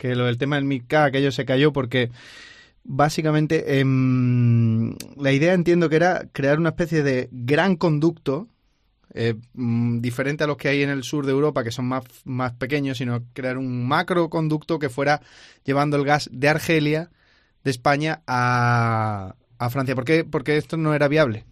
que lo del tema del MidCat, aquello se cayó porque básicamente la idea entiendo que era crear una especie de gran conducto, diferente a los que hay en el sur de Europa, que son más pequeños, sino crear un macro conducto que fuera llevando el gas de Argelia, de España, a Francia. ¿Por qué? Porque esto no era viable.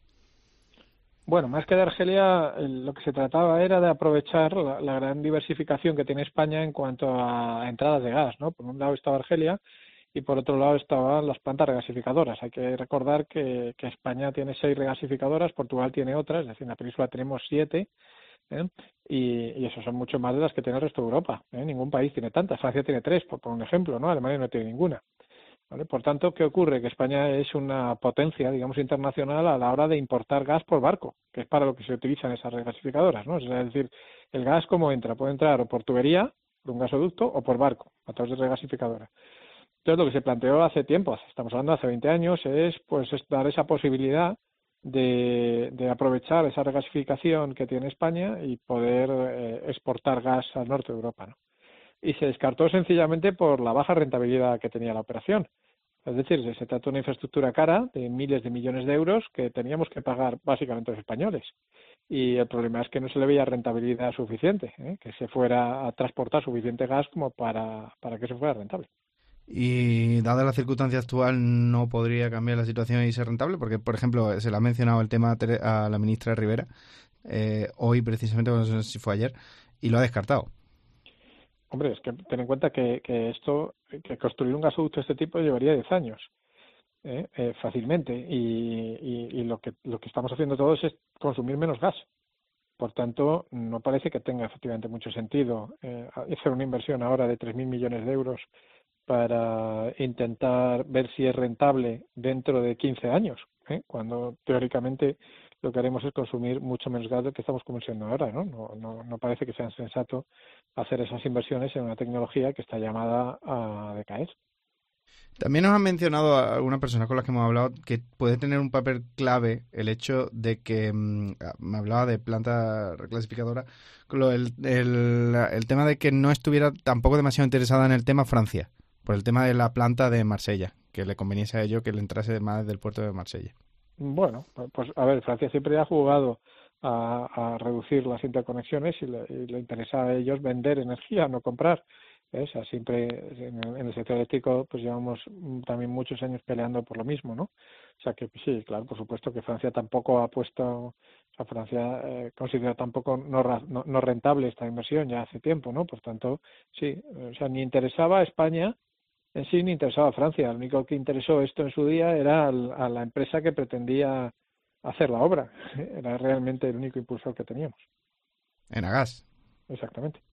Bueno, más que de Argelia, lo que se trataba era de aprovechar la gran diversificación que tiene España en cuanto a entradas de gas, ¿no? Por un lado estaba Argelia y por otro lado estaban las plantas regasificadoras. Hay que recordar que España tiene 6 regasificadoras, Portugal tiene otras, es decir, en la península tenemos 7, ¿eh? Y eso son mucho más de las que tiene el resto de Europa, ¿eh? Ningún país tiene tantas. Francia tiene 3, por un ejemplo, ¿no? Alemania no tiene ninguna. ¿Vale? Por tanto, ¿qué ocurre? Que España es una potencia, digamos, internacional a la hora de importar gas por barco, que es para lo que se utilizan esas regasificadoras, ¿no? Es decir, el gas, ¿cómo entra? Puede entrar o por tubería, por un gasoducto, o por barco, a través de regasificadora. Entonces, lo que se planteó hace tiempo, estamos hablando de hace 20 años, es dar esa posibilidad de aprovechar esa regasificación que tiene España y poder exportar gas al norte de Europa, ¿no? Y se descartó sencillamente por la baja rentabilidad que tenía la operación. Es decir, se trata de una infraestructura cara de miles de millones de euros que teníamos que pagar básicamente los españoles. Y el problema es que no se le veía rentabilidad suficiente, ¿eh? Que se fuera a transportar suficiente gas como para que eso fuera rentable. Y dada la circunstancia actual, no podría cambiar la situación y ser rentable, porque, por ejemplo, se le ha mencionado el tema a la ministra Rivera, hoy precisamente, no sé si fue ayer, y lo ha descartado. Hombre, es que ten en cuenta que construir un gasoducto de este tipo llevaría 10 años, fácilmente. Y lo que estamos haciendo todos es consumir menos gas. Por tanto, no parece que tenga efectivamente mucho sentido hacer una inversión ahora de 3.000 millones de euros para intentar ver si es rentable dentro de 15 años, cuando teóricamente lo que haremos es consumir mucho menos gas del que estamos consumiendo ahora, ¿no? No parece que sea sensato hacer esas inversiones en una tecnología que está llamada a decaer. También nos han mencionado a algunas personas con las que hemos hablado que puede tener un papel clave el hecho de que me hablaba de planta reclasificadora, con el tema de que no estuviera tampoco demasiado interesada en el tema Francia, por el tema de la planta de Marsella, que le conveniese a ello que le entrase más desde el puerto de Marsella. Bueno, pues a ver, Francia siempre ha jugado a reducir las interconexiones y le interesa a ellos vender energía, no comprar. O sea, siempre en el sector eléctrico pues llevamos también muchos años peleando por lo mismo, ¿no? O sea que sí, claro, por supuesto que Francia tampoco ha puesto, o sea, Francia considera tampoco no rentable esta inversión ya hace tiempo, ¿no? Por tanto, sí, o sea, ni interesaba a España en sí ni interesaba a Francia. Lo único que interesó esto en su día era a la empresa que pretendía hacer la obra. Era realmente el único impulsor que teníamos. En Agas. Exactamente.